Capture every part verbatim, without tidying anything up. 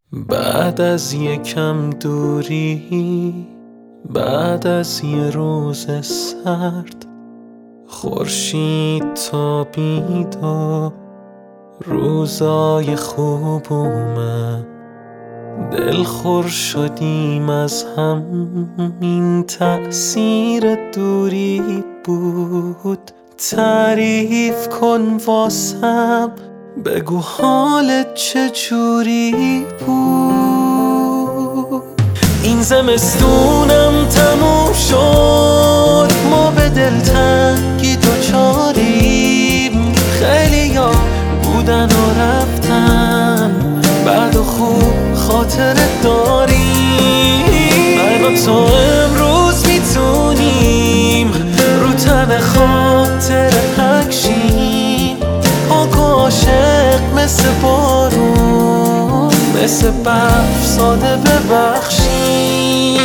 بعد از یکم دوری، بعد از یه روز سرد، خورشید تابید و روزای خوب اومد. دلخور شدیم از هم، این تأثیر دوری بود. تعریف کن واسم، بگو حالت چجوری بود. این زمستونم تموم شد، ما به دلتنگی دوچاریم. خیلی ها بودن و رفتن، بعد و خوب خاطرت داریم. من و تو امروز میتونیم رو تن خاطر پکشیم. پاک و عاشق مثل بارون، مثل برف ساده ببخشیم.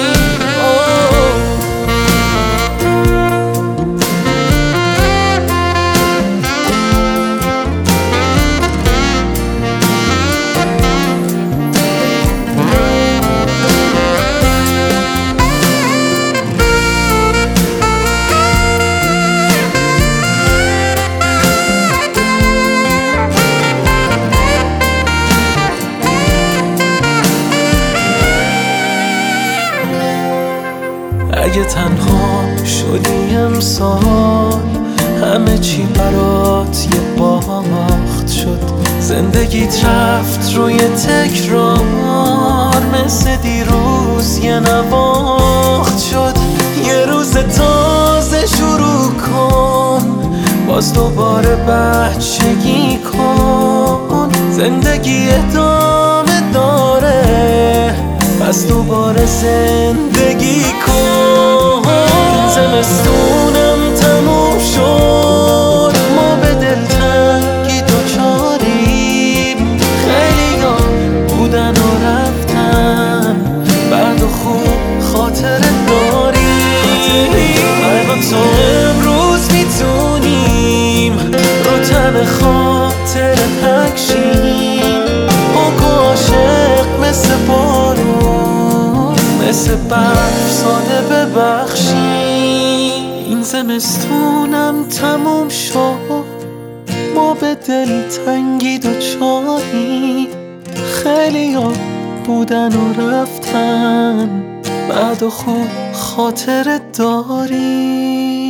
اگه تنها شدی امسال، همه چی برات یه باخت شد. زندگیت رفت روی تکرار، مثل دیروز یه نواخت شد. یه روز تازه شروع کن، باز دوباره بچگی کن. زندگی ادامه داره، پس دوباره زندگی کن. این زمستونم تموم شد، ما به دلتنگی دوچاریم. خیلی ها بودن و رفتن، بعد و خوب خاطرت داریم. من و تو امروز میتونیم رو تن خاطر پکشیم. پاک و عاشق مثل بارون، مثل برف ساده ببخشیم. این زمستونم تموم شد، ما به دلتنگی دوچاریم. خیلی ها بودن و رفتن، بعد و خوب خاطرت داریم.